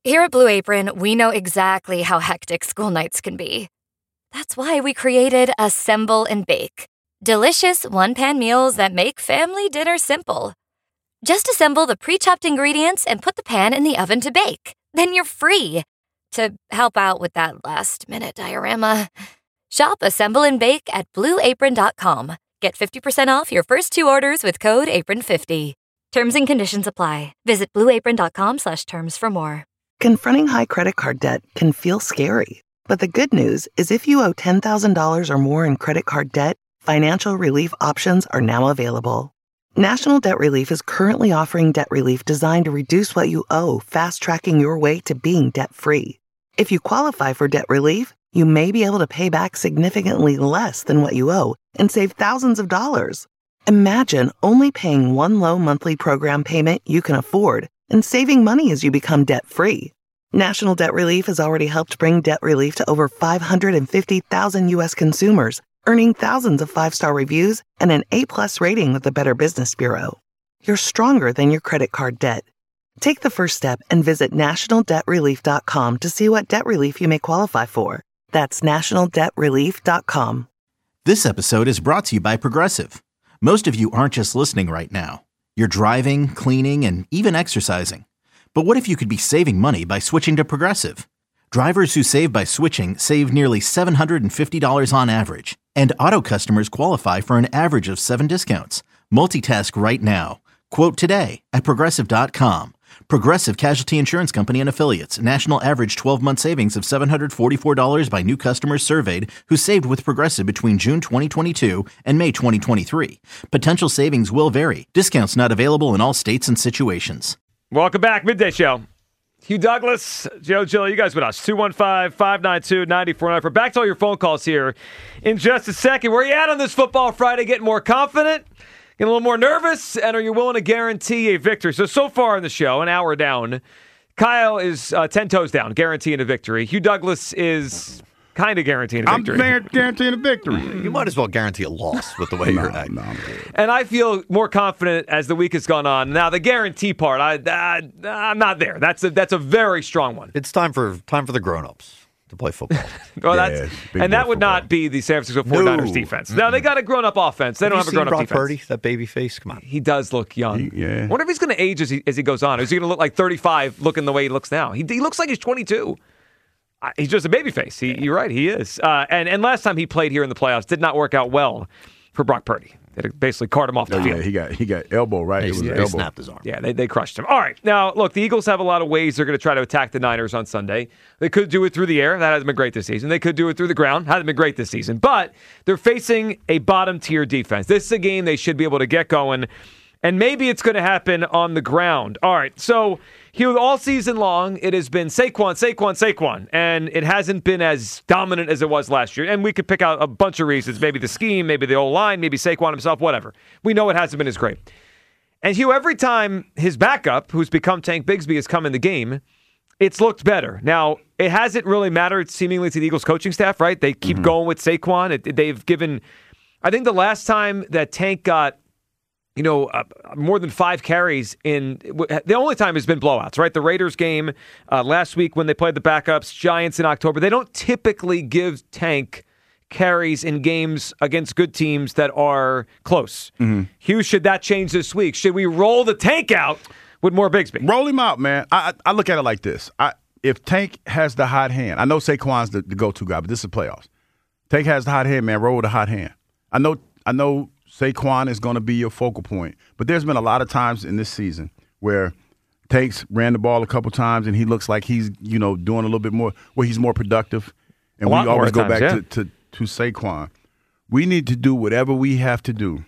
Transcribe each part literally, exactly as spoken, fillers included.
Here at Blue Apron, we know exactly how hectic school nights can be. That's why we created Assemble and Bake. Delicious one-pan meals that make family dinner simple. Just assemble the pre-chopped ingredients and put the pan in the oven to bake. Then you're free to help out with that last-minute diorama. Shop Assemble and Bake at blue apron dot com. Get fifty percent off your first two orders with code apron fifty. Terms and conditions apply. Visit blue apron dot com slash terms for more. Confronting high credit card debt can feel scary. But the good news is if you owe ten thousand dollars or more in credit card debt, financial relief options are now available. National Debt Relief is currently offering debt relief designed to reduce what you owe, fast-tracking your way to being debt-free. If you qualify for debt relief, you may be able to pay back significantly less than what you owe and save thousands of dollars. Imagine only paying one low monthly program payment you can afford and saving money as you become debt-free. National Debt Relief has already helped bring debt relief to over five hundred fifty thousand U S consumers, earning thousands of five-star reviews and an A-plus rating with the Better Business Bureau. You're stronger than your credit card debt. Take the first step and visit national debt relief dot com to see what debt relief you may qualify for. That's national debt relief dot com. This episode is brought to you by Progressive. Most of you aren't just listening right now. You're driving, cleaning, and even exercising. But what if you could be saving money by switching to Progressive? Drivers who save by switching save nearly seven hundred fifty dollars on average. And auto customers qualify for an average of seven discounts. Multitask right now. Quote today at progressive dot com. Progressive Casualty Insurance Company and Affiliates. National average twelve-month savings of seven hundred forty-four dollars by new customers surveyed who saved with Progressive between June twenty twenty-two and May twenty twenty-three. Potential savings will vary. Discounts not available in all states and situations. Welcome back. Midday Show. Hugh Douglas, Joe Gill, you guys with us. two one five, five nine two, nine four nine. We're back to all your phone calls here in just a second. Where are you at on this Football Friday? Getting more confident? Getting a little more nervous? And are you willing to guarantee a victory? So, so far in the show, an hour down, Kyle is uh, ten toes down, guaranteeing a victory. Hugh Douglas is kind of guaranteeing a victory. I'm guaranteeing a victory. You might as well guarantee a loss with the way no, you're acting. No, and I feel more confident as the week has gone on. Now, the guarantee part, I, I, I'm not there. That's a, that's a very strong one. It's time for time for the grown-ups to play football. well, yeah, that's, and that would football. not be the San Francisco forty-niners No. defense. Now, they got a grown-up offense. They have don't you have a seen grown-up Brock defense. Purdy, that baby face? Come on. He does look young. He, yeah. I wonder if he's going to age as he, as he goes on. Is he going to look like thirty-five looking the way he looks now? He, he looks like he's twenty-two. Uh, he's just a baby face. He, you're right, he is. Uh, and, and last time he played here in the playoffs did not work out well for Brock Purdy. They basically carted him off the Oh, field. yeah, he got he got elbow, right? He, it was yeah, an he elbow. snapped his arm. Yeah, they, they crushed him. All right. Now, look, the Eagles have a lot of ways they're going to try to attack the Niners on Sunday. They could do it through the air. That hasn't been great this season. They could do it through the ground. Hasn't been great this season. But they're facing a bottom-tier defense. This is a game they should be able to get going. And maybe it's going to happen on the ground. All right. So, Hugh, all season long, it has been Saquon, Saquon, Saquon. And it hasn't been as dominant as it was last year. And we could pick out a bunch of reasons. Maybe the scheme, maybe the O-line, maybe Saquon himself, whatever. We know it hasn't been as great. And, Hugh, every time his backup, who's become Tank Bigsby, has come in the game, it's looked better. Now, it hasn't really mattered seemingly to the Eagles coaching staff, right? They keep mm-hmm. going with Saquon. It, they've given, I think the last time that Tank got, you know, uh, more than five carries in the only time has been blowouts, right? The Raiders game uh, last week when they played the backups, Giants in October. They don't typically give Tank carries in games against good teams that are close. Mm-hmm. Hugh, should that change this week? Should we roll the Tank out with more Bigsby? Roll him out, man. I I look at it like this. I, if Tank has the hot hand, I know Saquon's the, the go-to guy, but this is playoffs. Tank has the hot hand, man. Roll with the hot hand. I know. I know. Saquon is going to be your focal point. But there's been a lot of times in this season where Tanks ran the ball a couple times and he looks like he's, you know, doing a little bit more, where he's more productive. And we always go times, back yeah. to, to, to Saquon. We need to do whatever we have to do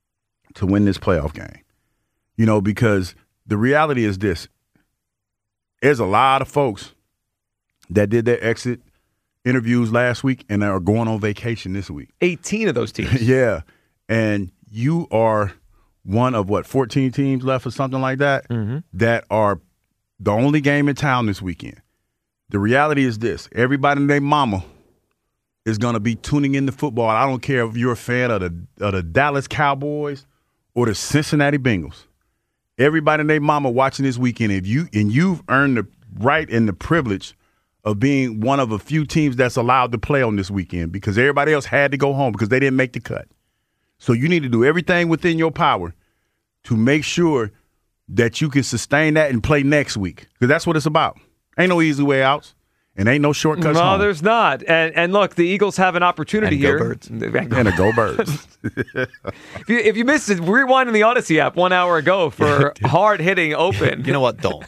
to win this playoff game. You know, because the reality is this. There's a lot of folks that did their exit interviews last week and are going on vacation this week. eighteen of those teams. Yeah. And you are one of, what, fourteen teams left or something like that, mm-hmm. that are the only game in town this weekend. The reality is this. Everybody and their mama is going to be tuning into football. I don't care if you're a fan of the, of the Dallas Cowboys or the Cincinnati Bengals. Everybody and their mama watching this weekend, if you and you've earned the, right in the privilege of being one of a few teams that's allowed to play on this weekend because everybody else had to go home because they didn't make the cut. So you need to do everything within your power to make sure that you can sustain that and play next week because that's what it's about. Ain't no easy way outs. And ain't no shortcuts. No, home. there's not. And and look, the Eagles have an opportunity And go here. Birds. And a go Birds. If you, if you missed it, rewind in the Odyssey app one hour ago for hard hitting open. You know what? Don't.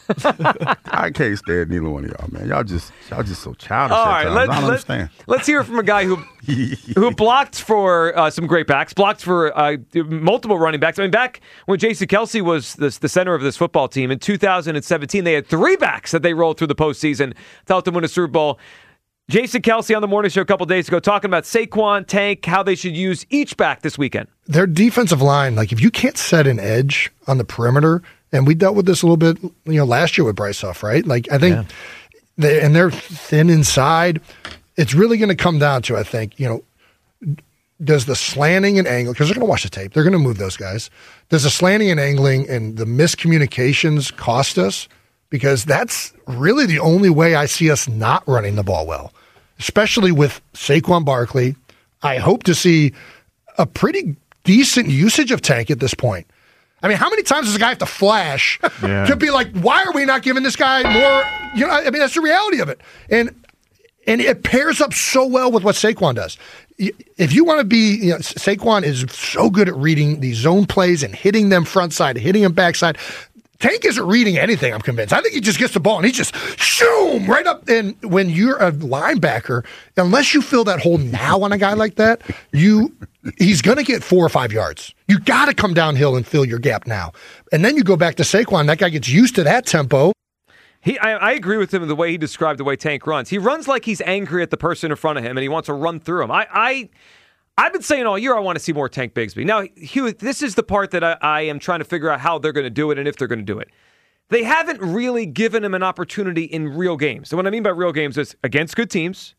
I can't stand neither one of y'all, man. Y'all just y'all just so childish. All at right, times. let, I don't let, understand. let's hear from a guy who who blocked for uh, some great backs, blocked for uh, multiple running backs. I mean, back when Jason Kelce was the, the center of this football team in two thousand seventeen, they had three backs that they rolled through the postseason to help them win a Super Bowl. Jason Kelce on the morning show a couple days ago talking about Saquon, Tank, how they should use each back this weekend. Their defensive line, like if you can't set an edge on the perimeter, and we dealt with this a little bit, you know, last year with Bryce Huff, right? Like I think, yeah. they, and they're thin inside. It's really going to come down to, I think, you know, does the slanting and angle, because they're going to watch the tape, they're going to move those guys. Does the slanting and angling and the miscommunications cost us? Because that's really the only way I see us not running the ball well, especially with Saquon Barkley. I hope to see a pretty decent usage of Tank at this point. I mean, how many times does a guy have to flash yeah. to be like, why are we not giving this guy more? You know, I mean, that's the reality of it. And and it pairs up so well with what Saquon does. If you want to be, you know, Saquon is so good at reading these zone plays and hitting them front side, hitting them backside. Tank isn't reading anything, I'm convinced. I think he just gets the ball and he just shoom right up. And when you're a linebacker, unless you fill that hole now on a guy like that, you he's going to get four or five yards. You got to come downhill and fill your gap now. And then you go back to Saquon. That guy gets used to that tempo. He, I, I agree with him in the way he described the way Tank runs. He runs like he's angry at the person in front of him and he wants to run through him. I, I I've been saying all year I want to see more Tank Bigsby. Now, Hugh, this is the part that I, I am trying to figure out how they're going to do it and if they're going to do it. They haven't really given him an opportunity in real games. So what I mean by real games is against good teams,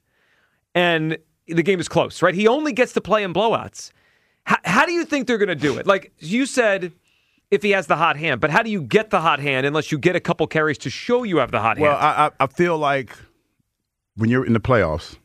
and the game is close, right? He only gets to play in blowouts. H- how do you think they're going to do it? Like you said, if he has the hot hand, but how do you get the hot hand unless you get a couple carries to show you have the hot well, hand? Well, I, I feel like when you're in the playoffs,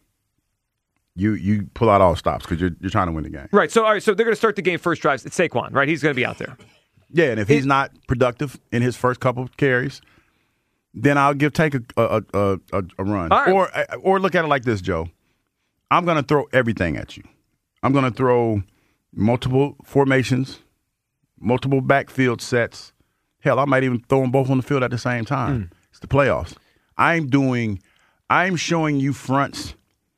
You you pull out all stops because you're you're trying to win the game. Right. So all right. So they're going to start the game first drives. It's Saquon, right? He's going to be out there. Yeah, and if he's not productive in his first couple of carries, then I'll give Tank a a, a, a, a run. All right. Or or look at it like this, Joe. I'm going to throw everything at you. I'm going to throw multiple formations, multiple backfield sets. Hell, I might even throw them both on the field at the same time. Mm. It's the playoffs. I'm doing. I'm showing you fronts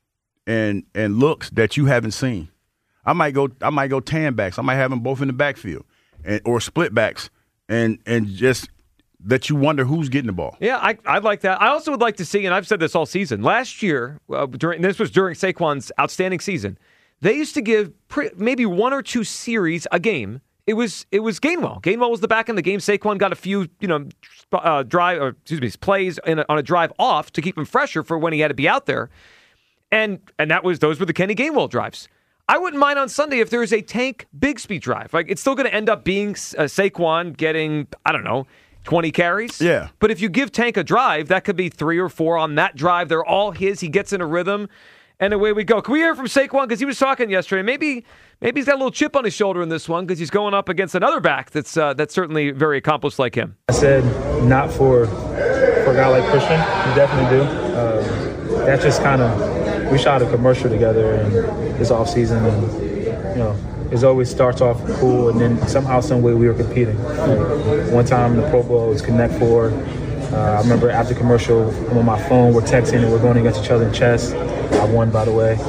and and looks that you haven't seen. I might go I might go tan backs. I might have them both in the backfield and or split backs and and just that you wonder who's getting the ball. Yeah, I I like that. I also would like to see, and I've said this all season, last year, uh, during this was during Saquon's outstanding season, they used to give pre- maybe one or two series a game. It was it was Gainwell. Gainwell was the back in the game. Saquon got a few, you know, uh, drive or excuse me, plays in a, on a drive off to keep him fresher for when he had to be out there. And and that was those were the Kenny Gainwell drives. I wouldn't mind on Sunday if there is a Tank Bigsby drive. Like it's still going to end up being uh, Saquon getting, I don't know, twenty carries. Yeah. But if you give Tank a drive, that could be three or four on that drive. They're all his. He gets in a rhythm, and away we go. Can we hear from Saquon? Because he was talking yesterday. Maybe maybe he's got a little chip on his shoulder in this one because he's going up against another back that's uh, that's certainly very accomplished like him. I said not for, for a guy like Christian. You definitely do. Um, that's just kind of... We shot a commercial together in this offseason, and you know, it always starts off cool, and then somehow, some way, we were competing. Like, one time, the Pro Bowl was Connect Four. Uh, I remember after commercial, I'm on my phone, we're texting, and we're going against each other in chess. I won, by the way.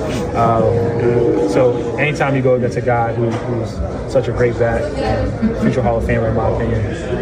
Um, so anytime you go against a guy who, who's such a great back, and future Hall of Famer, in my opinion,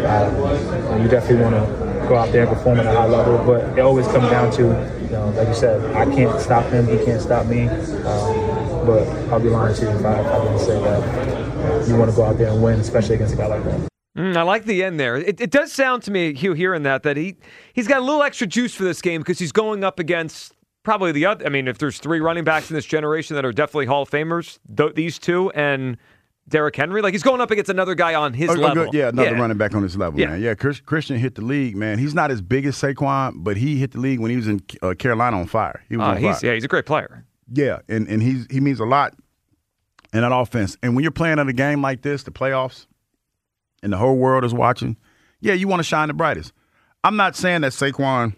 uh, you definitely want to go out there and perform at a high level. But it always comes down to, you know, like you said, I can't stop him, he can't stop me. Um, but I'll be lying to you if I, if I didn't say that you want to go out there and win, especially against a guy like that. Mm, I like the end there. It, it does sound to me, Hugh, hearing that, that he, he's got a little extra juice for this game because he's going up against probably the other. I mean, if there's three running backs in this generation that are definitely Hall of Famers, th- these two, and Derrick Henry. Like, he's going up against another guy on his Oh, oh, level. good. Yeah, another yeah. running back on his level, Yeah. man. Yeah, Chris, Christian hit the league, man. He's not as big as Saquon, but he hit the league when he was in uh, Carolina on fire. He was Uh, on he's, fire. yeah, he's a great player. Yeah, and, and he's he means a lot in that offense. And when you're playing at a game like this, the playoffs, and the whole world is watching, yeah, you want to shine the brightest. I'm not saying that Saquon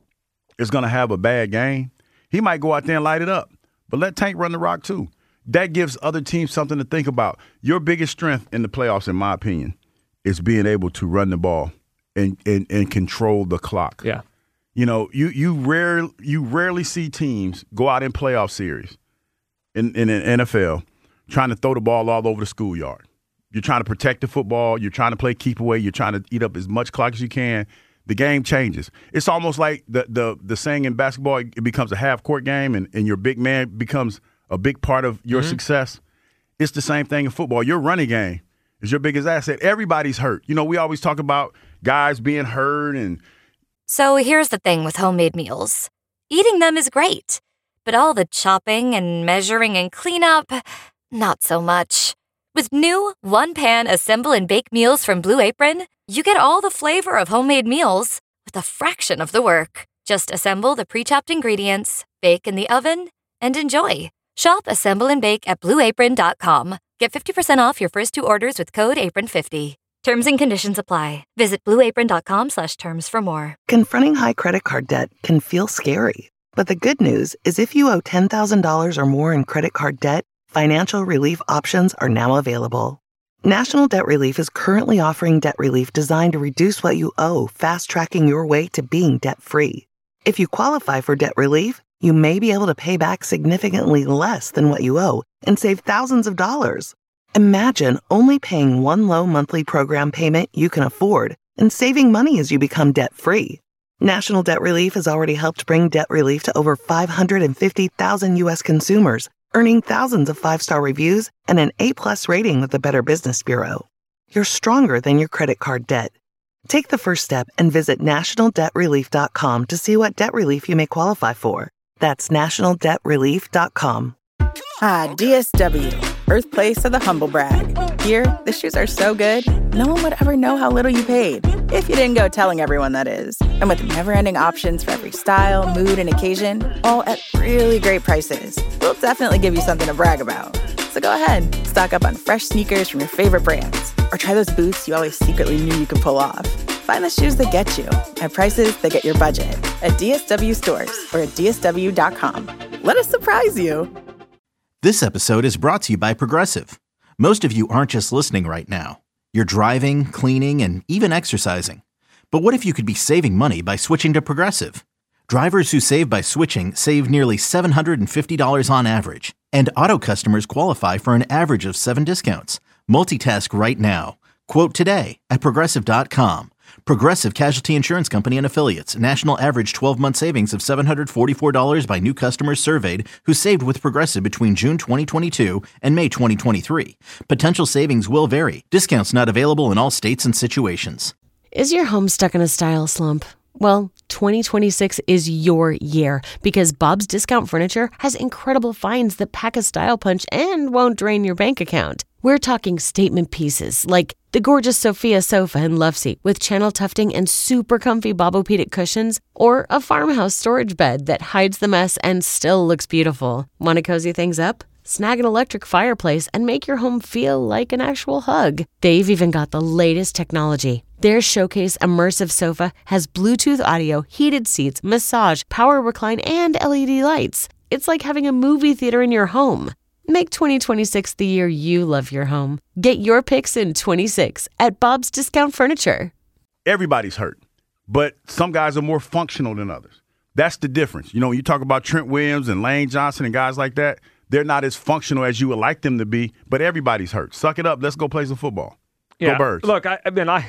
is going to have a bad game. He might go out there and light it up, but let Tank run the rock too. That gives other teams something to think about. Your biggest strength in the playoffs, in my opinion, is being able to run the ball and and, and control the clock. Yeah. You know, you you rare you rarely see teams go out in playoff series in, in an N F L trying to throw the ball all over the schoolyard. You're trying to protect the football. You're trying to play keep away. You're trying to eat up as much clock as you can. The game changes. It's almost like the the the saying in basketball, it becomes a half-court game, and, and your big man becomes a big part of your mm-hmm. success. It's the same thing in football. Your running game is your biggest asset. Everybody's hurt. You know, we always talk about guys being hurt and – So here's the thing with homemade meals. Eating them is great, but all the chopping and measuring and cleanup, not so much. With new one-pan assemble and bake meals from Blue Apron, you get all the flavor of homemade meals with a fraction of the work. Just assemble the pre-chopped ingredients, bake in the oven, and enjoy. Shop Assemble and Bake at blue apron dot com. Get fifty percent off your first two orders with code apron fifty. Terms and conditions apply. Visit blue apron dot com slash terms for more. Confronting high credit card debt can feel scary. But the good news is if you owe ten thousand dollars or more in credit card debt, financial relief options are now available. National Debt Relief is currently offering debt relief designed to reduce what you owe, fast-tracking your way to being debt-free. If you qualify for debt relief, you may be able to pay back significantly less than what you owe and save thousands of dollars. Imagine only paying one low monthly program payment you can afford and saving money as you become debt-free. National Debt Relief has already helped bring debt relief to over five hundred fifty thousand U S consumers, earning thousands of five-star reviews and an A-plus rating with the Better Business Bureau. You're stronger than your credit card debt. Take the first step and visit national debt relief dot com to see what debt relief you may qualify for. That's national debt relief dot com. Ah, D S W, birthplace of the humble brag. Here, the shoes are so good, no one would ever know how little you paid. If you didn't go telling everyone, that is. And with never-ending options for every style, mood, and occasion, all at really great prices, we'll definitely give you something to brag about. So go ahead, stock up on fresh sneakers from your favorite brands, or try those boots you always secretly knew you could pull off. Find the shoes that get you at prices that get your budget at D S W stores or at D S W dot com. Let us surprise you. This episode is brought to you by Progressive. Most of you aren't just listening right now. You're driving, cleaning, and even exercising. But what if you could be saving money by switching to Progressive? Drivers who save by switching save nearly seven hundred fifty dollars on average. And auto customers qualify for an average of seven discounts. Multitask right now. Quote today at progressive dot com. Progressive Casualty Insurance Company and Affiliates. National average twelve-month savings of seven hundred forty-four dollars by new customers surveyed who saved with Progressive between June twenty twenty-two and May twenty twenty-three. Potential savings will vary. Discounts not available in all states and situations. Is your home stuck in a style slump? Well, twenty twenty-six is your year because Bob's Discount Furniture has incredible finds that pack a style punch and won't drain your bank account. We're talking statement pieces like the gorgeous Sophia sofa and love seat with channel tufting and super comfy Bobopedic cushions, or a farmhouse storage bed that hides the mess and still looks beautiful. Want to cozy things up? Snag an electric fireplace and make your home feel like an actual hug. They've even got the latest technology. Their Showcase Immersive Sofa has Bluetooth audio, heated seats, massage, power recline, and L E D lights. It's like having a movie theater in your home. Make twenty twenty-six the year you love your home. Get your picks in twenty-six at Bob's Discount Furniture. Everybody's hurt, but some guys are more functional than others. That's the difference. You know, when you talk about Trent Williams and Lane Johnson and guys like that, they're not as functional as you would like them to be, but everybody's hurt. Suck it up. Let's go play some football. Yeah. Go Birds. Look, I, I mean, I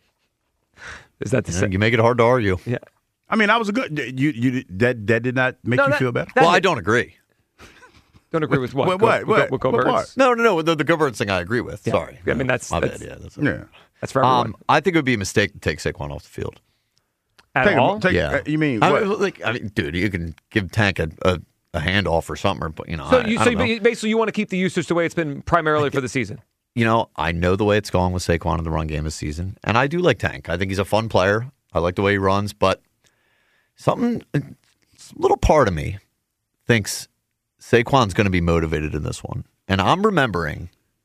is that the Yeah, same? you make it hard to argue. Yeah. I mean, I was a good. You you that that did not make No, you that- feel better. that- Well, I don't agree. Don't agree with what? What? Go- What? Go, What? Go, go What Birds. part? No, no, no. The, the Go Birds thing I agree with. Yeah. Sorry. I mean, that's- my that's- bad. Yeah, that's Yeah. That's for everyone. Um, I think it would be a mistake to take Saquon off the field. At Take a- all? take- Yeah. uh, you mean I what? mean, like, I mean, dude, you can give Tank a, a, a handoff or something, or you know. so I, you, I so don't know. you- basically, you want to keep the usage the way it's been primarily for the season. you know, I know the way it's going with Saquon in the run game this season, and I do like Tank. I think he's a fun player. I like the way he runs, but something, a little part of me thinks Saquon's going to be motivated in this one. And I'm remembering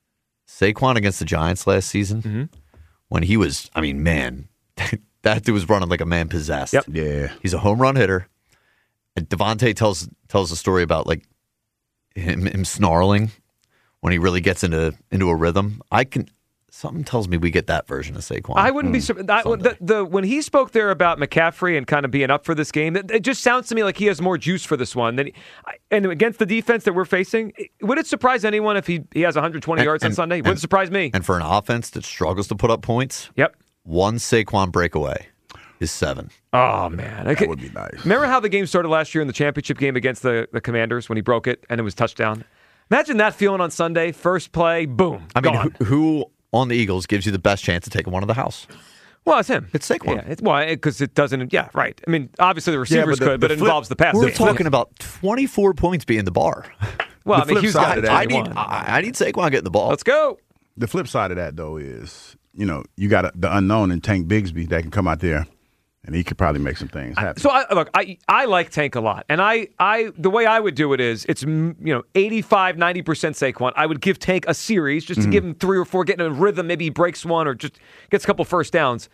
Saquon against the Giants last season mm-hmm. when he was, I mean, man, that dude was running like a man possessed. Yep. Yeah. He's a home run hitter. And Devontae tells tells a story about like him, him snarling when he really gets into into a rhythm. I can something tells me we get that version of Saquon. I wouldn't mm. be surprised. The, the, when he spoke there about McCaffrey and kind of being up for this game, it, it just sounds to me like he has more juice for this one. Than he, and against the defense that we're facing, would it surprise anyone if he, he has one hundred twenty and, yards and, on Sunday? It wouldn't surprise me. And for an offense that struggles to put up points, yep, one Saquon breakaway is seven. Oh, man. That would be nice. Remember how the game started last year in the championship game against the, the Commanders when he broke it and it was touchdown? Imagine that feeling on Sunday. First play, boom, I mean, gone. who, who on the Eagles gives you the best chance of taking one to the house? Well, it's him. It's Saquon. Yeah, it's why because it, it doesn't. Yeah, right. I mean, obviously the receivers yeah, but the, could, but the it flip, involves the pass. We're game. talking about twenty-four points being the bar. Well, the I mean, Hughes got it. I need, I, I need Saquon getting the ball. Let's go. The flip side of that, though, is you know you got a, the unknown in Tank Bigsby that can come out there. And he could probably make some things happen. So I, look, I I like Tank a lot, and I, I the way I would do it is it's you know eighty-five, ninety percent Saquon. I would give Tank a series just to mm-hmm. give him three or four, get in a rhythm. Maybe he breaks one or just gets a couple first downs.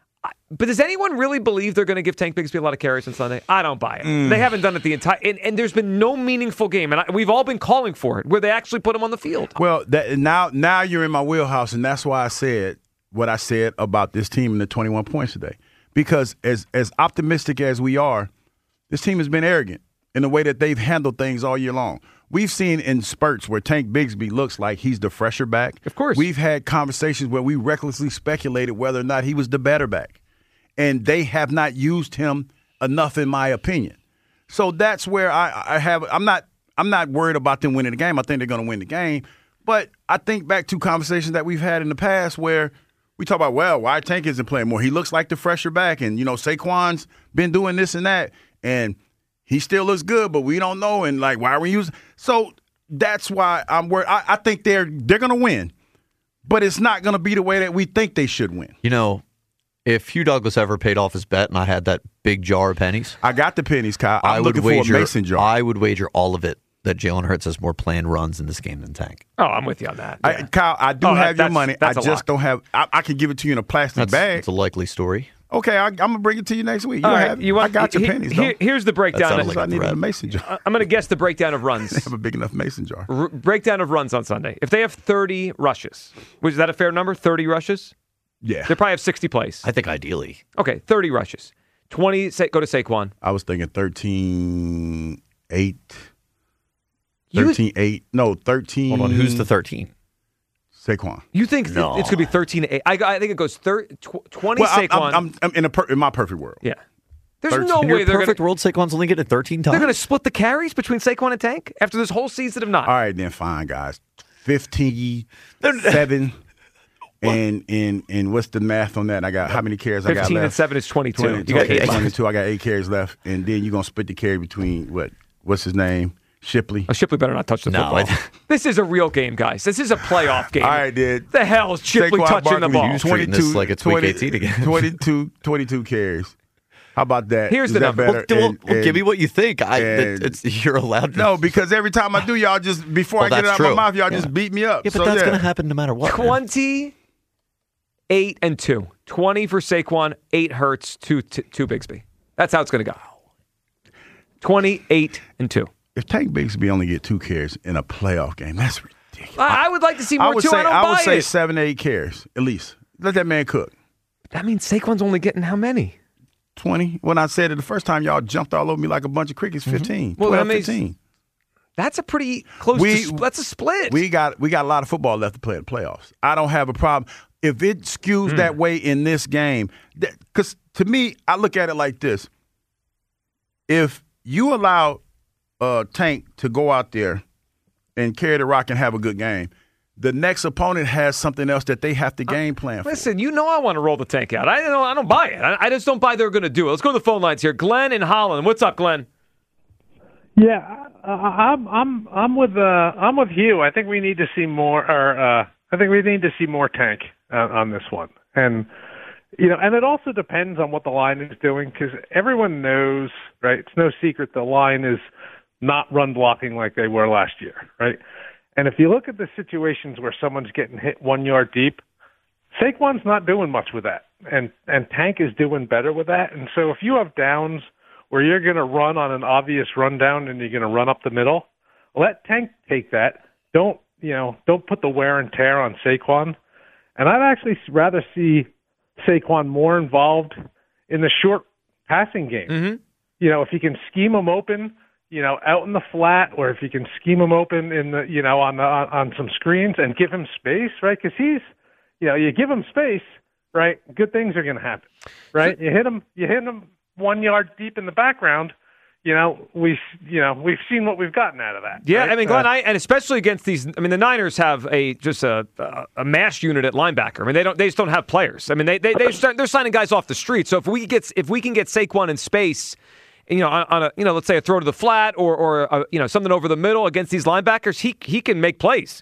But does anyone really believe they're going to give Tank Bigsby a lot of carries on Sunday? I don't buy it. Mm. They haven't done it the entire, and, and there's been no meaningful game, and I, we've all been calling for it where they actually put him on the field. Well, that, now now you're in my wheelhouse, and that's why I said what I said about this team and the twenty-one points today. Because as as optimistic as we are, this team has been arrogant in the way that they've handled things all year long. We've seen in spurts where Tank Bigsby looks like he's the fresher back. Of course. We've had conversations where we recklessly speculated whether or not he was the better back. And they have not used him enough, in my opinion. So that's where I, I have – I'm not I'm not worried about them winning the game. I think they're going to win the game. But I think back to conversations that we've had in the past where – we talk about, well, why Tank isn't playing more? He looks like the fresher back, and, you know, Saquon's been doing this and that, and he still looks good, but we don't know, and, like, why are we using – so that's why I'm worried. I, I think they're they're going to win, but it's not going to be the way that we think they should win. You know, if Hugh Douglas ever paid off his bet and I had that big jar of pennies – I got the pennies, Kyle. I'm I would looking wager, for a mason jar. I would wager all of it that Jalen Hurts has more planned runs in this game than Tank. Oh, I'm with you on that. Yeah. I, Kyle, I do oh, have that, your money. I just don't have I, – I can give it to you in a plastic that's, bag. That's a likely story. Okay, I, I'm going to bring it to you next week. You All right, have, you want, I got your he, pennies, here, though. Here's the breakdown. Like I needed a mason jar. I'm going to guess the breakdown of runs. They have a big enough mason jar. R- breakdown of runs on Sunday. If they have thirty rushes, was that a fair number, thirty rushes? Yeah. They probably have sixty plays. I think ideally. Okay, thirty rushes. twenty, say, go to Saquon. I was thinking thirteen eight. thirteen eight. No, thirteen. Hold on, who's the thirteen? Saquon. You think no. th- it's going to be thirteen eight? I, I think it goes thir- tw- twenty well, Saquon. I'm, I'm, I'm in, a per- in my perfect world. Yeah. There's thirteen. no In way your they're perfect gonna, world, Saquon's only getting it thirteen times. They're going to split the carries between Saquon and Tank after this whole season of not. All right, then fine, guys. fifteen, seven, and, and, and what's the math on that? I got how many carries I got left? fifteen and seven is twenty-two. twenty, You got okay, eight. twenty-two. I got eight carries left. And then you're going to split the carry between, what? What's his name? Shipley. Oh, Shipley better not touch the No, football. I- This is a real game, guys. This is a playoff game. All right, dude. The hell is Shipley Saquon touching the Barkley, ball? you treating this like it's week twenty, eighteen again. twenty-two, twenty-two carries. How about that? Here's Is the that number. better? Well, And- well, and- give me what you think. I, and- it's, you're allowed to. No, because every time I do, y'all just, before Well, I get it that's out true. my mouth, y'all Yeah. just beat me up. Yeah, but So, that's yeah. going to happen no matter what. man. twenty-eight and two. twenty for Saquon, eight Hurts, two, two, two Bigsby. That's how it's going to go. twenty-eight and two. If Tank Bigsby only get two carries in a playoff game, that's ridiculous. I, I would like to see more I would too. say I don't I would buy say it. seven, eight carries at least. Let that man cook. That means Saquon's only getting how many? twenty. When I said it the first time, y'all jumped all over me like a bunch of crickets. Fifteen. Well, twelve, that means- fifteen. That's a pretty close. We- to, that's a split. We got we got a lot of football left to play in the playoffs. I don't have a problem if it skews Mm. that way in this game. Because to me, I look at it like this: if you allow uh, Tank to go out there and carry the rock and have a good game, the next opponent has something else that they have to game plan for. Listen, you know I want to roll the Tank out. I don't. I don't buy it. I, I just don't buy they're going to do it. Let's go to the phone lines here. Glenn in Holland. What's up, Glenn? Yeah, uh, I'm I'm I'm with uh, I'm with Hugh. I think we need to see more or uh, I think we need to see more Tank uh, on this one. And, you know, and it also depends on what the line is doing because everyone knows, right? It's no secret the line is not run blocking like they were last year, right? And if you look at the situations where someone's getting hit one yard deep, Saquon's not doing much with that. And, and Tank is doing better with that. And so if you have downs where you're going to run on an obvious rundown and you're going to run up the middle, let Tank take that. Don't, you know, don't put the wear and tear on Saquon. And I'd actually rather see Saquon more involved in the short passing game. Mm-hmm. You know, if you can scheme him open, you know, out in the flat, or if you can scheme him open in the, you know, on the, on, on some screens and give him space, right? Because he's, you know, you give him space, right? Good things are going to happen, right? You hit him, you hit him one yard deep in the background. You know, we, you know, we've seen what we've gotten out of that. Yeah, right? I mean, Glenn, uh, I, and especially against these. I mean, the Niners have a just a a mash unit at linebacker. I mean, they don't, they just don't have players. I mean, they they they start, they're signing guys off the street. So if we get if we can get Saquon in space, you know, on, on a you know, let's say a throw to the flat or or a, you know something over the middle against these linebackers, he he can make plays.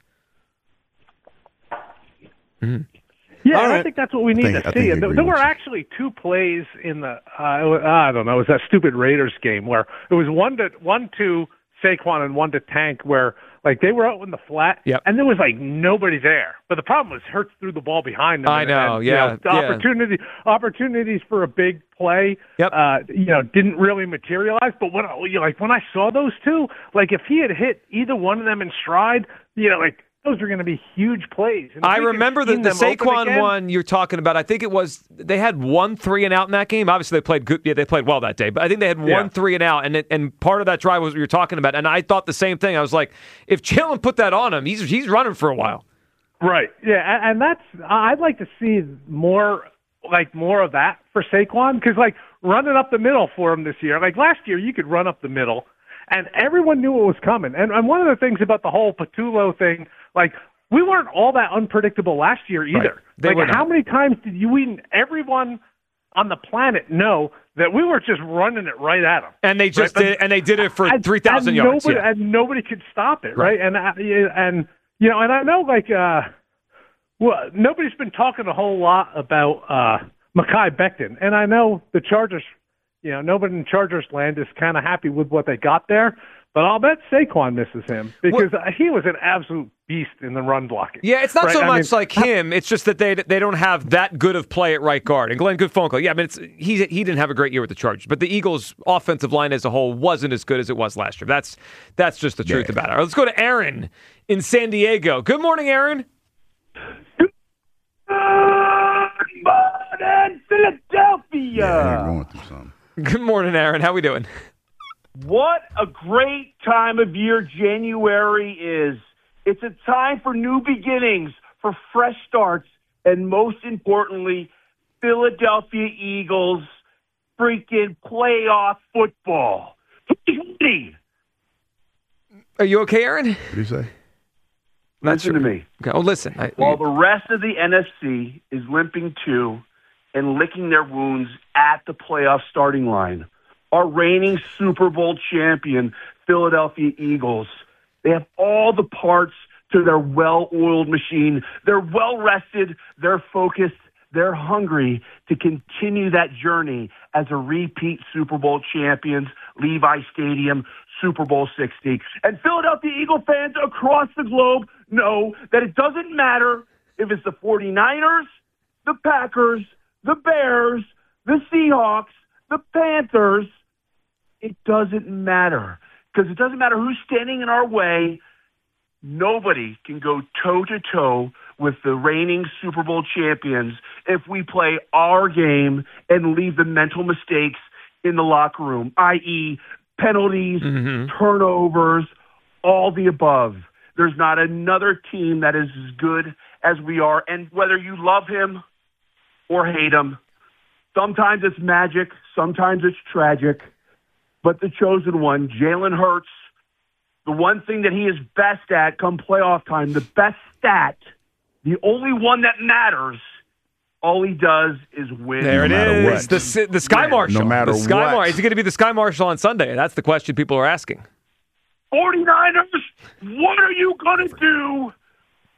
Mm-hmm. Yeah, All and right. I think that's what we need I think- to I see. think I And there, agree there with were you. actually two plays in the uh, I don't know, it was that stupid Raiders game where it was one to one to Saquon and one to Tank, where like they were out in the flat, Yep. and there was like nobody there. But the problem was Hurts threw the ball behind them. I and- know, and, you yeah, the yeah. opportunity opportunities for a big play, Yep. uh, you know, didn't really materialize. But when I- you know, like when I saw those two, like if he had hit either one of them in stride, you know, like. Those are going to be huge plays. And if I we can remember the, scheme the them open Saquon again- one you're talking about. I think it was they had one three and out in that game. Obviously, they played good. Yeah, they played well that day. But I think they had Yeah. one three and out, and it, and part of that drive was what you're talking about. And I thought the same thing. I was like, if Jalen put that on him, he's he's running for a while. Right. Yeah, and, and that's I'd like to see more like more of that for Saquon because like running up the middle for him this year. Like last year, you could run up the middle, and everyone knew it was coming. And, and one of the things about the whole Patullo thing, like. We weren't all that unpredictable last year either. Right. They Like, were not. how many times did you, we, everyone on the planet know that we were just running it right at them? And they just Right, did, and they did it for and- three thousand and yards. Nobody, Yeah. And nobody could stop it, Right. right? And, uh, and, you know, and I know, like, uh, well, nobody's been talking a whole lot about uh, Mekhi Becton. And I know the Chargers, you know, nobody in Chargers land is kind of happy with what they got there. But I'll bet Saquon misses him because Well- he was an absolute beast in the run blocking. Yeah, it's not Right? so I much mean, like him. It's just that they they don't have that good of play at right guard. And Glenn, good phone call. Yeah, I mean, it's, he he didn't have a great year with the Chargers, but the Eagles' offensive line as a whole wasn't as good as it was last year. That's that's just the truth Yeah. about it. All right, let's go to Aaron in San Diego. Good morning, Aaron. Good morning, Philadelphia. Yeah, you're going through something. Good morning, Aaron. How we doing? What a great time of year January is. It's a time for new beginnings, for fresh starts, and most importantly, Philadelphia Eagles freaking playoff football. Are you okay, Aaron? What do you say? Not Listen sure. to me. Okay. Oh, listen. I, While the rest of the N F C is limping too and licking their wounds at the playoff starting line, our reigning Super Bowl champion, Philadelphia Eagles, they have all the parts to their well-oiled machine. They're well-rested, they're focused, they're hungry to continue that journey as a repeat Super Bowl champions, Levi Stadium, Super Bowl sixty. And Philadelphia Eagle fans across the globe know that it doesn't matter if it's the 49ers, the Packers, the Bears, the Seahawks, the Panthers. It doesn't matter because it doesn't matter who's standing in our way. Nobody can go toe-to-toe with the reigning Super Bowl champions if we play our game and leave the mental mistakes in the locker room, that is penalties, Mhm. turnovers, all the above. There's not another team that is as good as we are. And whether you love him or hate him, sometimes it's magic, sometimes it's tragic. But the chosen one, Jalen Hurts, the one thing that he is best at come playoff time, the best stat, the only one that matters, all he does is win. There No it matter is. what. The si- the Sky Marshal. No matter the Sky what. Mar- Is he going to be the Sky Marshal on Sunday? That's the question people are asking. 49ers, what are you going to do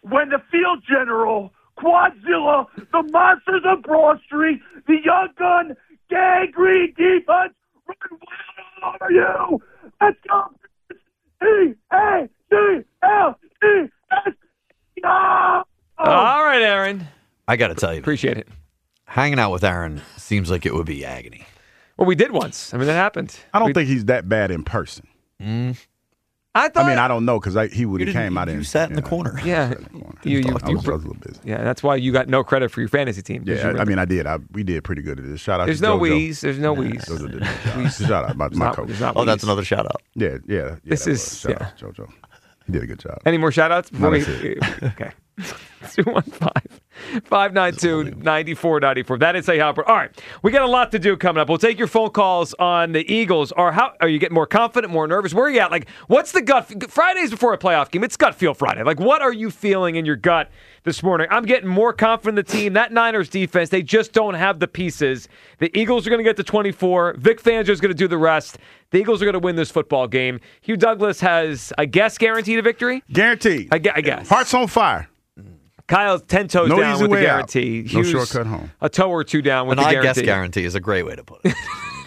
when the field general, Quadzilla, the monsters of Broad Street, the young gun, gangrene defense, run wild over you. Let's go. E A C L E S. All right, Aaron. I got to tell you. Appreciate it. Hanging out with Aaron seems like it would be agony. Well, we did once. I mean, that happened. I don't we, think he's that bad in person. Mm. I thought. I mean, I don't know because he would have came. I didn't. You sat in the corner. Yeah. You, you, I, you, was, I was a little busy. Yeah, that's why you got no credit for your fantasy team. Yeah, I, I mean, I did. I, we did pretty good at this. Shout out There's to no JoJo. wheeze. There's no wheeze. Those are the shout, shout out about my not, coach. Oh, that's another shout out. Yeah, yeah. yeah this that is was. Shout yeah. out to JoJo. He did a good job. Any more shout outs? No, we, that's it. Okay. two one five, five nine two, nine four nine four. That is Say Hopper. All right. We got a lot to do coming up. We'll take your phone calls on the Eagles. Or how are you getting more confident, more nervous? Where are you at? Like, what's the gut? Fridays before a playoff game, it's gut feel Friday. Like, what are you feeling in your gut this morning? I'm getting more confident in the team. That Niners defense, they just don't have the pieces. The Eagles are going to get to twenty-four. Vic Fangio is going to do the rest. The Eagles are going to win this football game. Hugh Douglas has, I guess, guaranteed a victory? Guaranteed. I, I guess. Hearts on fire. Kyle's ten toes no down easy with the way guarantee. Out. No Hughes, shortcut home. A toe or two down with An the I guarantee. guess guarantee is a great way to put it.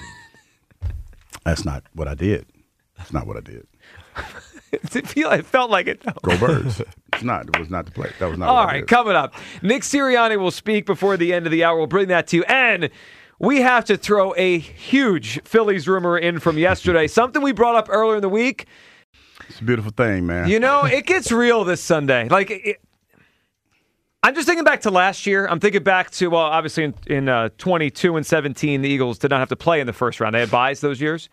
That's not what I did. That's not what I did. it, feel, it felt like it. Though. Go Birds. It's not. It was not the play. That was not All what right, I did. coming up. Nick Sirianni will speak before the end of the hour. We'll bring that to you. And we have to throw a huge Phillies rumor in from yesterday. Something we brought up earlier in the week. It's a beautiful thing, man. You know, it gets real this Sunday. Like, it, I'm just thinking back to last year. I'm thinking back to, well, obviously in, in uh, twenty-two and seventeen, the Eagles did not have to play in the first round. They had byes those years.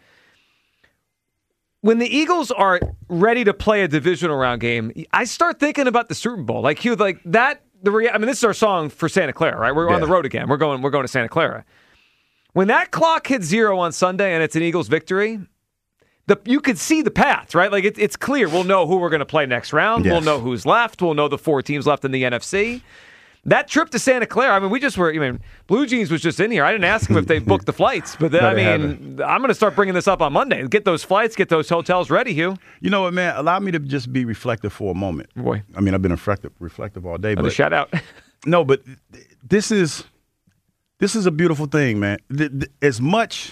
When the Eagles are ready to play a divisional round game, I start thinking about the Super Bowl. Like, Hugh, like that. The rea- I mean, this is our song for Santa Clara, right? We're yeah. on the road again. We're going. We're going to Santa Clara. When that clock hits zero on Sunday and it's an Eagles victory, the you could see the path, right? Like it, it's clear. We'll know who we're going to play next round. Yes. We'll know who's left. We'll know the four teams left in the N F C. That trip to Santa Clara, I mean, we just were, I mean, Blue Jeans was just in here. I didn't ask them if they booked the flights, but then, No, I they mean, haven't. I'm going to start bringing this up on Monday. Get those flights, get those hotels ready, Hugh. You know what, man? Allow me to just be reflective for a moment. Boy. I mean, I've been reflective, reflective all day. Another but shout out. No, but this is this is a beautiful thing, man. Th- th- As much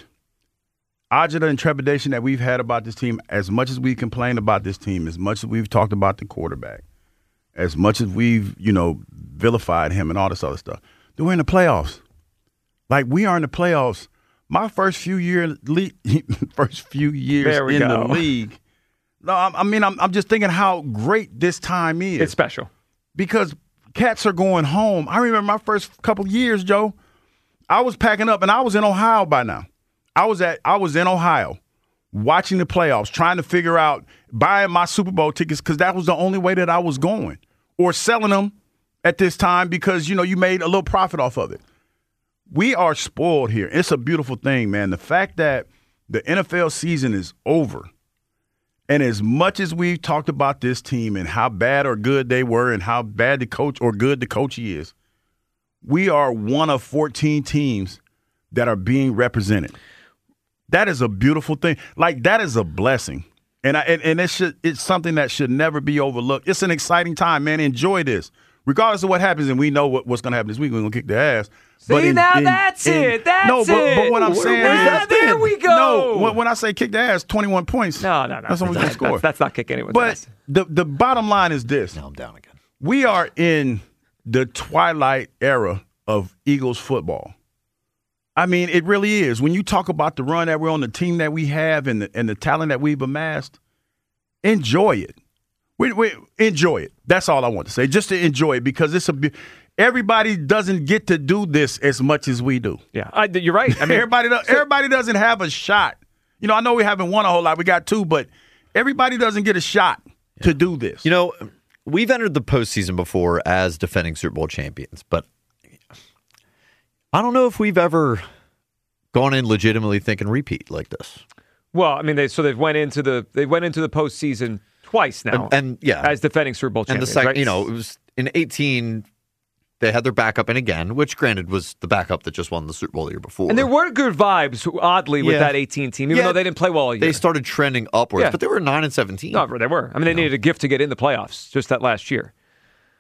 agita and trepidation that we've had about this team, as much as we complain about this team, as much as we've talked about the quarterback, as much as we've, you know, vilified him and all this other stuff, we're in the playoffs. Like, we are in the playoffs. My first few years, le- first few years There we in go. the league. No, I, I mean, I'm, I'm just thinking how great this time is. It's special. Because cats are going home. I remember my first couple years, Joe. I was packing up, and I was in Ohio by now. I was at I was in Ohio watching the playoffs, trying to figure out buying my Super Bowl tickets because that was the only way that I was going, or selling them at this time because, you know, you made a little profit off of it. We are spoiled here. It's a beautiful thing, man. The fact that the N F L season is over, and as much as we've talked about this team and how bad or good they were and how bad the coach or good the coach is, we are one of fourteen teams that are being represented. That is a beautiful thing. Like, that is a blessing. And I, and, and it should, it's something that should never be overlooked. It's an exciting time, man. Enjoy this. Regardless of what happens, and we know what, what's going to happen this week, we're going to kick their ass. See, now that's it. That's no, but, it. but what I'm Where- saying where's is, that? There we go. No, when, when I say kick their ass, twenty-one points. No, no, no. That's what we're going to score. That's, that's not kick anyone's But ass. the the bottom line is this. Now I'm down again. We are in the twilight era of Eagles football. I mean, it really is. When you talk about the run that we're on, the team that we have, and the, and the talent that we've amassed, enjoy it. We, we enjoy it. That's all I want to say. Just to enjoy it, because it's a. Everybody doesn't get to do this as much as we do. Yeah, I, you're right. I mean, everybody, do, everybody doesn't have a shot. You know, I know we haven't won a whole lot. We got two, but everybody doesn't get a shot yeah. to do this. You know, we've entered the postseason before as defending Super Bowl champions, but I don't know if we've ever gone in legitimately thinking repeat like this. Well, I mean, they so they went into the they went into the postseason twice now, and, and yeah, as defending Super Bowl champions. And the second, right? you know, it was in eighteen. They had their backup in again, which granted was the backup that just won the Super Bowl the year before. And there were good vibes, oddly, with Yeah. that eighteen team, even Yeah. though they didn't play well all year. They started trending upwards, Yeah. but they were nine and seventeen. No, they were. I mean, they needed a gift to get in the playoffs just that last year.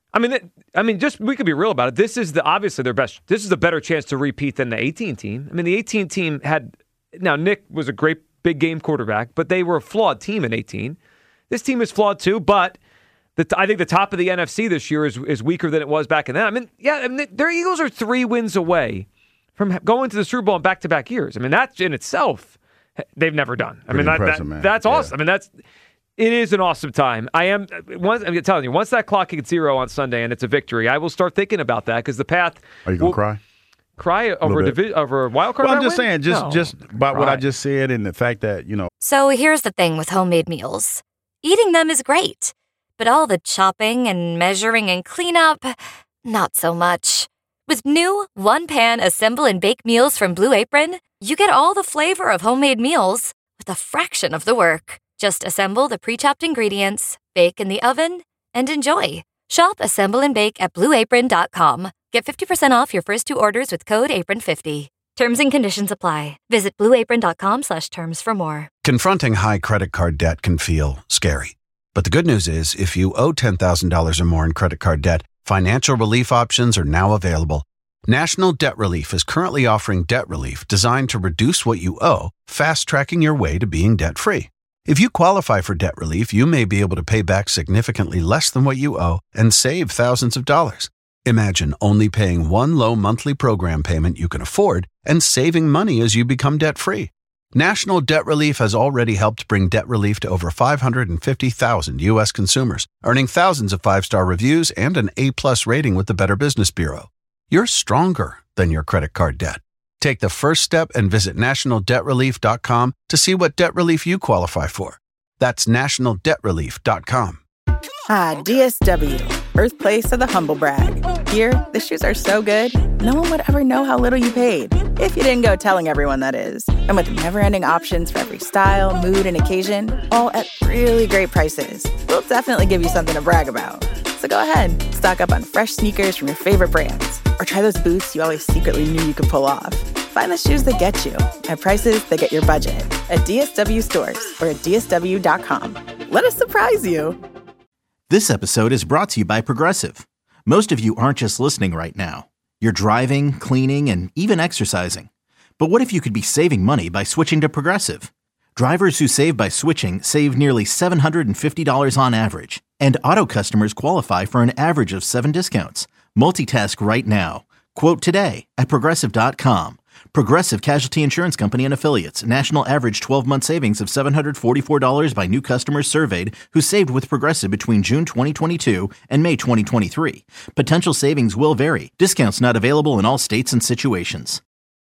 I mean, it, I mean, just we could be real about it. This is the obviously their best. This is a better chance to repeat than the eighteen team. I mean, the eighteen team had now Nick was a great big game quarterback, but they were a flawed team in eighteen. This team is flawed too, but the, I think the top of the N F C this year is is weaker than it was back in then. I mean, yeah, I mean, their Eagles are three wins away from going to the Super Bowl in back to back years. I mean, that in itself they've never done. I Pretty mean, that, that, that's awesome. Yeah. I mean, that's. It is an awesome time. I am. Once, I'm telling you, once that clock hits zero on Sunday and it's a victory, I will start thinking about that because the path. Are you gonna will, cry? Cry over a divi- over a wild card? Well, I'm just win? saying, just no. just about Cry. what I just said and the fact that you know. So here's the thing with homemade meals: eating them is great, but all the chopping and measuring and cleanup, not so much. With new one-pan assemble and bake meals from Blue Apron, you get all the flavor of homemade meals with a fraction of the work. Just assemble the pre-chopped ingredients, bake in the oven, and enjoy. Shop, assemble, and bake at blue apron dot com. Get fifty percent off your first two orders with code apron fifty. Terms and conditions apply. Visit blue apron dot com slash terms for more. Confronting high credit card debt can feel scary. But the good news is, if you owe ten thousand dollars or more in credit card debt, financial relief options are now available. National Debt Relief is currently offering debt relief designed to reduce what you owe, fast-tracking your way to being debt-free. If you qualify for debt relief, you may be able to pay back significantly less than what you owe and save thousands of dollars. Imagine only paying one low monthly program payment you can afford and saving money as you become debt-free. National Debt Relief has already helped bring debt relief to over five hundred fifty thousand U S consumers, earning thousands of five-star reviews and an A-plus rating with the Better Business Bureau. You're stronger than your credit card debt. Take the first step and visit national debt relief dot com to see what debt relief you qualify for. That's national debt relief dot com. Ah, D S W, birthplace of the humble brag. Here, the shoes are so good, no one would ever know how little you paid. If you didn't go telling everyone, that is. And with never-ending options for every style, mood, and occasion, all at really great prices, we'll definitely give you something to brag about. So go ahead, stock up on fresh sneakers from your favorite brands, or try those boots you always secretly knew you could pull off. Find the shoes that get you at prices that get your budget at D S W stores or at D S W dot com. Let us surprise you. This episode is brought to you by Progressive. Most of you aren't just listening right now. You're driving, cleaning, and even exercising. But what if you could be saving money by switching to Progressive? Drivers who save by switching save nearly seven hundred fifty dollars on average. And auto customers qualify for an average of seven discounts. Multitask right now. Quote today at progressive dot com. Progressive Casualty Insurance Company and Affiliates. National average twelve-month savings of seven hundred forty-four dollars by new customers surveyed who saved with Progressive between June twenty twenty-two and May twenty twenty-three. Potential savings will vary. Discounts not available in all states and situations.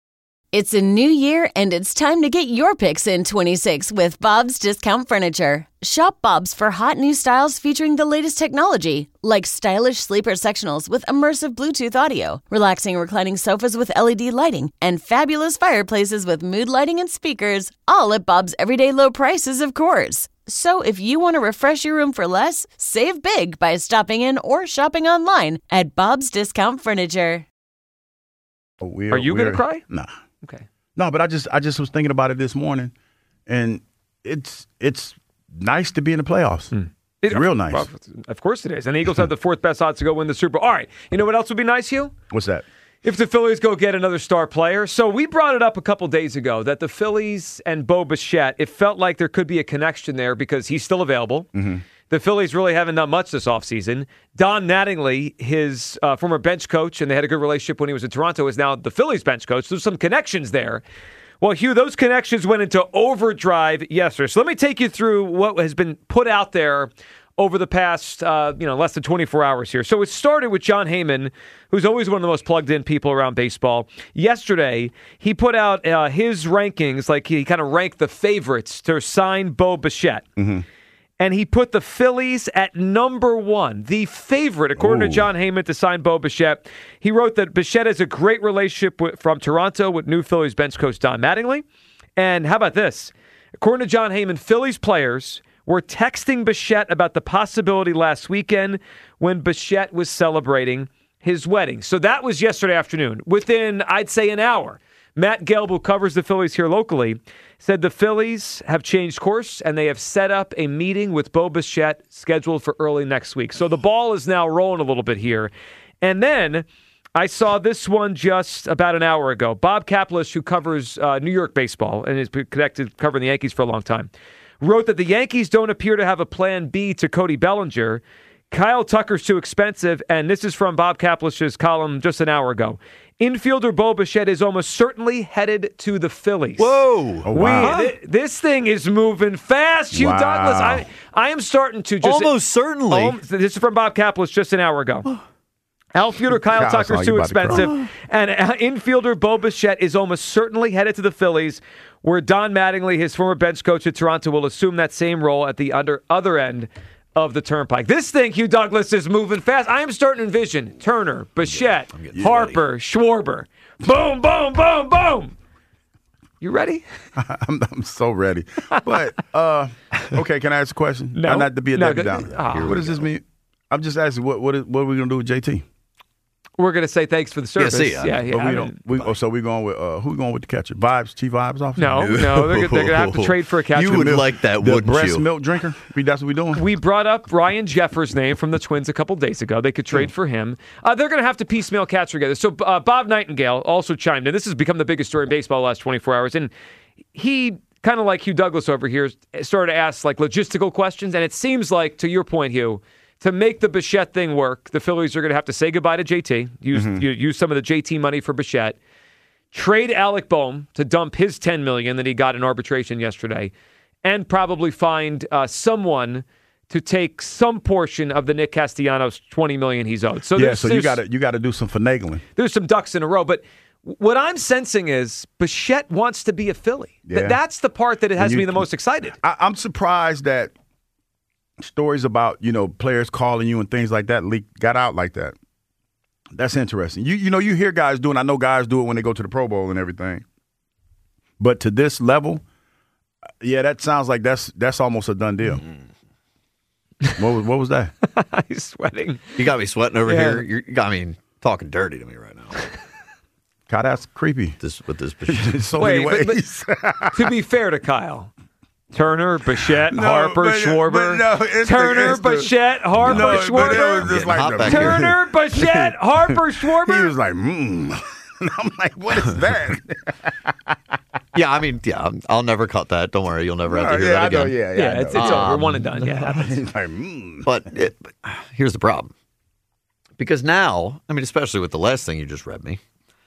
It's a new year, and it's time to get your picks in twenty-six with Bob's Discount Furniture. Shop Bob's for hot new styles featuring the latest technology, like stylish sleeper sectionals with immersive Bluetooth audio, relaxing reclining sofas with L E D lighting, and fabulous fireplaces with mood lighting and speakers, all at Bob's everyday low prices, of course. So if you want to refresh your room for less, save big by stopping in or shopping online at Bob's Discount Furniture. We're, Are you going to cry? Nah. Okay. No, but I just I just was thinking about it this morning, and it's it's nice to be in the playoffs. Hmm. It's It- real nice. Well, of course it is. And the Eagles have the fourth best odds to go win the Super Bowl. All right. You know what else would be nice, Hugh? What's that? If the Phillies go get another star player. So we brought it up a couple days ago that the Phillies and Bo Bichette, it felt like there could be a connection there because he's still available. Mm-hmm. The Phillies really haven't done much this offseason. Don Mattingly, his uh, former bench coach, and they had a good relationship when he was in Toronto, is now the Phillies bench coach. There's some connections there. Well, Hugh, those connections went into overdrive yesterday. So let me take you through what has been put out there over the past, uh, you know, less than twenty-four hours here. So it started with Jon Heyman, who's always one of the most plugged-in people around baseball. Yesterday, he put out uh, his rankings, like he kind of ranked the favorites to sign Bo Bichette. Mm-hmm. And he put the Phillies at number one, the favorite, according Ooh. to Jon Heyman, to sign Bo Bichette. He wrote that Bichette has a great relationship with, from Toronto with new Phillies bench coach Don Mattingly. And how about this? According to Jon Heyman, Phillies players were texting Bichette about the possibility last weekend when Bichette was celebrating his wedding. So that was yesterday afternoon. Within, I'd say, an hour, Matt Gelb, who covers the Phillies here locally, said the Phillies have changed course and they have set up a meeting with Bo Bichette scheduled for early next week. So the ball is now rolling a little bit here. And then I saw this one just about an hour ago. Bob Kaplis, who covers uh, New York baseball and is connected covering the Yankees for a long time, wrote that the Yankees don't appear to have a plan B to Cody Bellinger. Kyle Tucker's too expensive, and this is from Bob Kaplis's column just an hour ago. Infielder Bo Bichette is almost certainly headed to the Phillies. Whoa. Oh, wow. We, th- this thing is moving fast, Hugh Wow. Douglas. I, I am starting to just... Almost certainly. Oh, this is from Bob Kaplis just an hour ago. Outfielder Kyle Kyle's Tucker's all too you about to cry. expensive, and uh, infielder Bo Bichette is almost certainly headed to the Phillies, where Don Mattingly, his former bench coach at Toronto, will assume that same role at the under, other end of the turnpike. This thing, Hugh Douglas, is moving fast. I am starting to envision Turner, Bichette, Harper, Schwarber. Boom, boom, boom, boom. You ready? I'm, I'm so ready. But, uh, okay, can I ask a question? No. Not to be a No, Debbie go- Downer. oh, What does this mean? I'm just asking, what what, is, what are we going to do with J T? We're going to say thanks for the service. see ya. yeah, yeah. But I we mean, don't. We, oh, so we're going with uh, who we going with the catcher? Vibes, Chief Vibes officer. no, no, they're, they're going to have to trade for a catcher. You would like that, the wouldn't breast you? milk drinker. We, that's what we're doing. We brought up Ryan Jeffers' name from the Twins a couple days ago. They could trade for him. Uh, they're going to have to piecemeal catch together. So uh, Bob Nightingale also chimed in. This has become the biggest story in baseball the last twenty-four hours. And he, kind of like Hugh Douglas over here, started to ask like logistical questions. And it seems like, to your point, Hugh, to make the Bichette thing work, the Phillies are going to have to say goodbye to J T, use Mm-hmm. you, use some of the J T money for Bichette, trade Alec Boehm to dump his ten million dollars that he got in arbitration yesterday, and probably find uh, someone to take some portion of the Nick Castellanos twenty million dollars he's owed. So yeah, there's, so you there's- got to you got to do some finagling. there's some ducks in a row. But what I'm sensing is Bichette wants to be a Philly. Th- Yeah. that's the part that it has you- me the most excited. I, I'm surprised that stories about you know players calling you and things like that leak got out like that. That's interesting. You you know you hear guys doing. I know guys do it when they go to the Pro Bowl and everything. But to this level, yeah, that sounds like that's that's almost a done deal. Mm-hmm. What was what was that? He's sweating. You got me sweating over Yeah. here. You're, you got me talking dirty to me right now. God, that's creepy. This with this. In so Wait, many but- ways. To be fair to Kyle, Turner, Bichette, No, Harper, but- Schwarber. but no, it's the- Turner, it's the- Bichette, Harper, No, but it Schwarber. was just like hot the- back here. Turner, Bichette, Harper, He Schwarber. was like, mm. And I'm like, what is that? Yeah, I mean, yeah, I'll never cut that. Don't worry, you'll never have to hear yeah, I that know, again. yeah, yeah. yeah, I it's, know. it's over. Um, One and done. Yeah, it happens. He's like, mm. But, it, but here's the problem. Because now, I mean, especially with the last thing you just read me,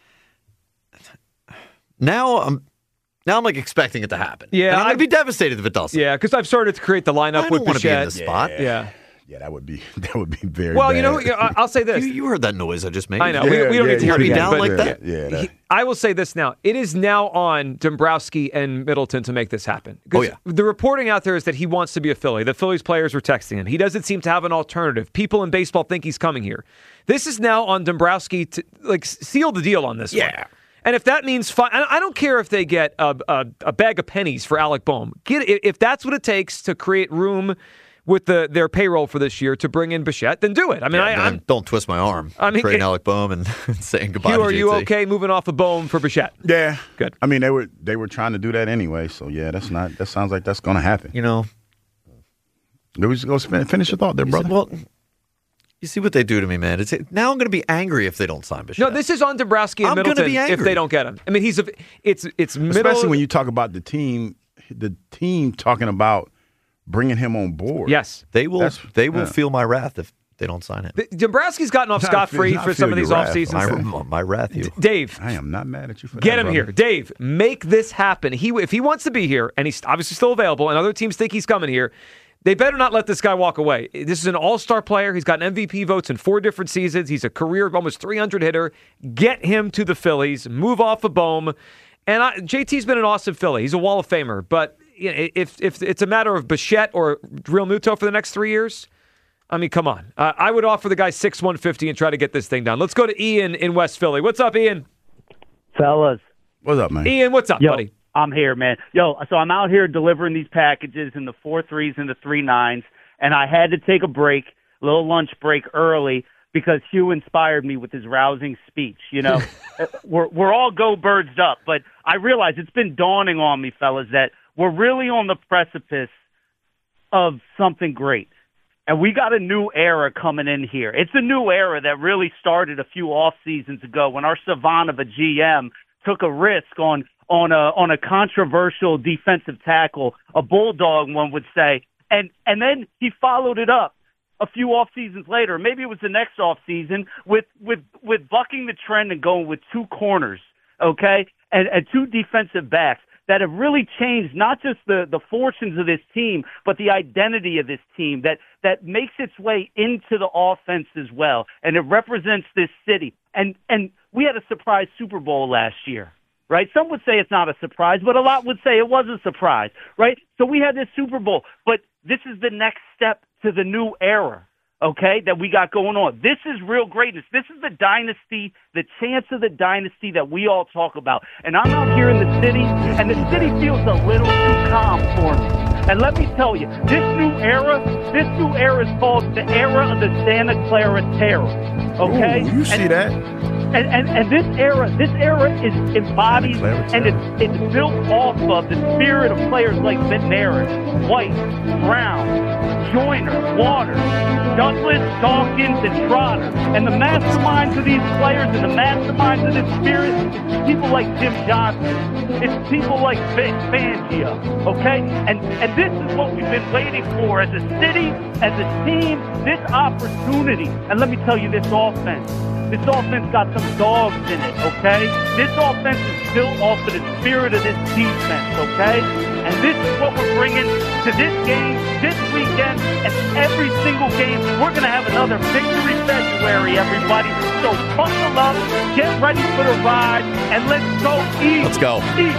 now I'm now I'm like expecting it to happen. Yeah, and I'm I- gonna be devastated if it doesn't. Yeah, because I've started to create the lineup I with don't want to be in Bichette. this spot. Yeah. Yeah, that would be that would be very. Well, bad. you know, you know, I- I'll say this. You, you heard that noise I just made. I know. Yeah, we, we don't yeah, need to hear yeah, it you again. down but like that? Yeah, that- he- I will say this now. It is now on Dombrowski and Middleton to make this happen. 'Cause Oh, yeah. The reporting out there is that he wants to be a Philly. The Phillies players were texting him. He doesn't seem to have an alternative. People in baseball think he's coming here. This is now on Dombrowski to like seal the deal on this one. Yeah. And if that means fine, I don't care if they get a, a, a bag of pennies for Alec Boehm. Get if that's what it takes to create room with the their payroll for this year to bring in Bichette, then do it. I mean, Yeah, I, man, I'm. don't twist my arm. I mean, trading it- Alec Boehm and saying goodbye Hugh, to are J T. you okay moving off of Boehm for Bichette? Yeah, Good. I mean, they were they were trying to do that anyway. So yeah, that's not. That sounds like that's going to happen. You know, Maybe we should go spin- finish your thought there, brother. well, you see what they do to me, man. It's now I'm going to be angry if they don't sign Bichette. No, this is on Dombrowski and I'm gonna Middleton be if angry. they don't get him. I mean, he's a. It's it's middle. Especially when you talk about the team, the team talking about bringing him on board. Yes, they will. That's- They will yeah. feel my wrath if they don't sign him. The- Dombrowski's gotten off I scot free feel- I for some feel of these your off wrath. seasons. My, my wrath, you. Dave, I am not mad at you for get that. him brother. here. Dave, make this happen. He if he wants to be here, and he's obviously still available, and other teams think he's coming here. They better not let this guy walk away. This is an all-star player. He's gotten M V P votes in four different seasons. He's a career almost three hundred hitter. Get him to the Phillies. Move off of Boehm. And I, J T's been an awesome Philly. He's a Wall of Famer. But you know, if if it's a matter of Bichette or Real Muto for the next three years, I mean, come on. Uh, I would offer the guy six one fifty and try to get this thing done. Let's go to Ian in West Philly. What's up, Ian? Fellas. What's up, man? Ian, what's up, Yo, buddy? I'm here, man. Yo, so I'm out here delivering these packages in the four threes and the three nines, and I had to take a break, a little lunch break early because Hugh inspired me with his rousing speech. You know, we're we're all go birds up, but I realize it's been dawning on me, fellas, that we're really on the precipice of something great. And we got a new era coming in here. It's a new era that really started a few off seasons ago when our savant of a G M took a risk on on a on a controversial defensive tackle, a bulldog, one would say, and and then he followed it up a few off seasons later. Maybe it was the next off season with with with bucking the trend and going with two corners, okay, and, and two defensive backs that have really changed not just the, the fortunes of this team, but the identity of this team that, that makes its way into the offense as well. And it represents this city. And and we had a surprise Super Bowl last year, right? Some would say it's not a surprise, but a lot would say it was a surprise, right? So we had this Super Bowl, but this is the next step to the new era, okay, that we got going on. This is real greatness. This is the dynasty, the chance of the dynasty that we all talk about. And I'm out here in the city, and the city feels a little too calm for me. And let me tell you, this new era, this new era is called the era of the Santa Clara Terror, okay? Ooh, you see and, that. And, and, and this era, this era is embodied, and it's, it's built off of the spirit of players like McNair, White, Brown, Joyner, Waters, Douglas, Dawkins, and Trotter. And the masterminds of these players and the masterminds of this spirit, it's people like Jim Johnson. It's people like Vic Fangio, okay? And, and this is what we've been waiting for as a city, as a team, this opportunity. And let me tell you, this offense. This offense got some dogs in it, okay? This offense is built off of the spirit of this defense, okay? And this is what we're bringing to this game, this weekend, and every single game. We're going to have another Victory February, everybody. So buckle up, get ready for the ride, and let's go eat. Let's go. Eat.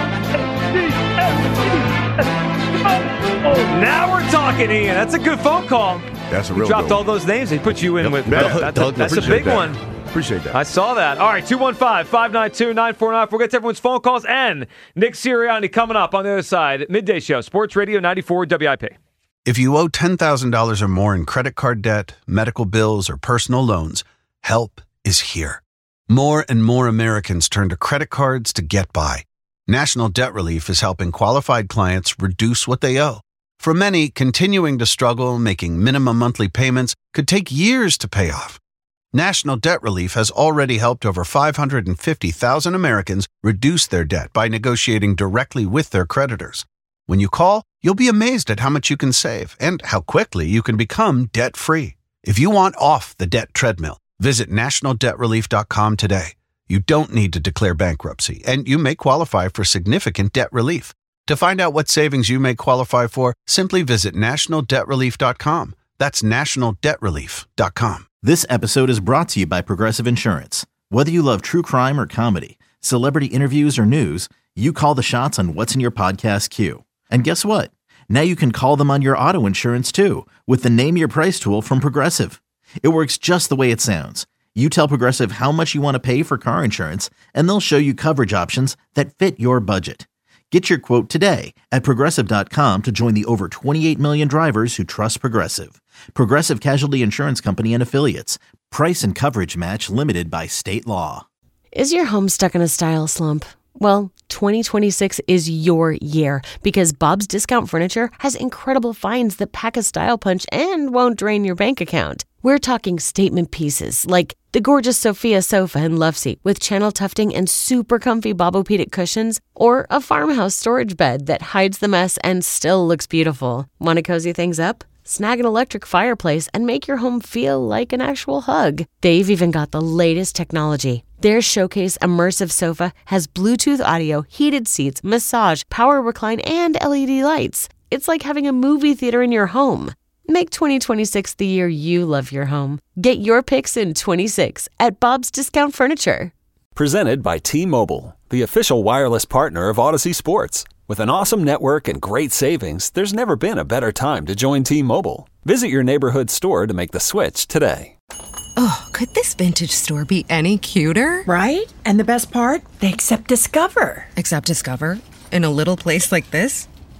Oh, now we're talking, Ian. That's a good phone call. That's a You real dropped good all those names. They put you in Yep. with. Yeah. That's, that's, Doug, a, that's a appreciate big that. one. Appreciate that. I saw that. All right, two one five, five nine two, nine four nine. We'll get to everyone's phone calls. And Nick Sirianni coming up on the other side. Midday Show, Sports Radio ninety-four W I P. If you owe ten thousand dollars or more in credit card debt, medical bills, or personal loans, help is here. More and more Americans turn to credit cards to get by. National Debt Relief is helping qualified clients reduce what they owe. For many, continuing to struggle making minimum monthly payments could take years to pay off. National Debt Relief has already helped over five hundred fifty thousand Americans reduce their debt by negotiating directly with their creditors. When you call, you'll be amazed at how much you can save and how quickly you can become debt-free. If you want off the debt treadmill, visit national debt relief dot com today. You don't need to declare bankruptcy, and you may qualify for significant debt relief. To find out what savings you may qualify for, simply visit national debt relief dot com. That's national debt relief dot com. This episode is brought to you by Progressive Insurance. Whether you love true crime or comedy, celebrity interviews or news, you call the shots on what's in your podcast queue. And guess what? Now you can call them on your auto insurance too with the Name Your Price tool from Progressive. It works just the way it sounds. You tell Progressive how much you want to pay for car insurance, and they'll show you coverage options that fit your budget. Get your quote today at Progressive dot com to join the over twenty-eight million drivers who trust Progressive. Progressive Casualty Insurance Company and Affiliates. Price and coverage match limited by state law. Is your home stuck in a style slump? Well, twenty twenty-six is your year because Bob's Discount Furniture has incredible finds that pack a style punch and won't drain your bank account. We're talking statement pieces like the gorgeous Sophia sofa and love seat with channel tufting and super comfy Bobopedic cushions, or a farmhouse storage bed that hides the mess and still looks beautiful. Want to cozy things up? Snag an electric fireplace and make your home feel like an actual hug. They've even got the latest technology. Their Showcase Immersive Sofa has Bluetooth audio, heated seats, massage, power recline, and L E D lights. It's like having a movie theater in your home. Make twenty twenty-six the year you love your home. Get your picks in twenty-six at Bob's Discount Furniture. Presented by T-Mobile, the official wireless partner of Odyssey Sports. With an awesome network and great savings, there's never been a better time to join T-Mobile. Visit your neighborhood store to make the switch today. Oh, could this vintage store be any cuter? Right? And the best part? They accept Discover. Accept Discover? In a little place like this?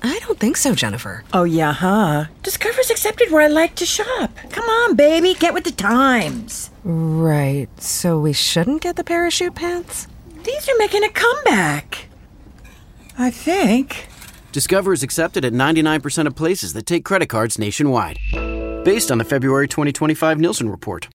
I don't think so, Jennifer. Oh, yeah, huh? Discover's accepted where I like to shop. Come on, baby, get with the times. Right, so we shouldn't get the parachute pants? These are making a comeback. I think. Discover is accepted at ninety-nine percent of places that take credit cards nationwide. Based on the February twenty twenty-five Nielsen report.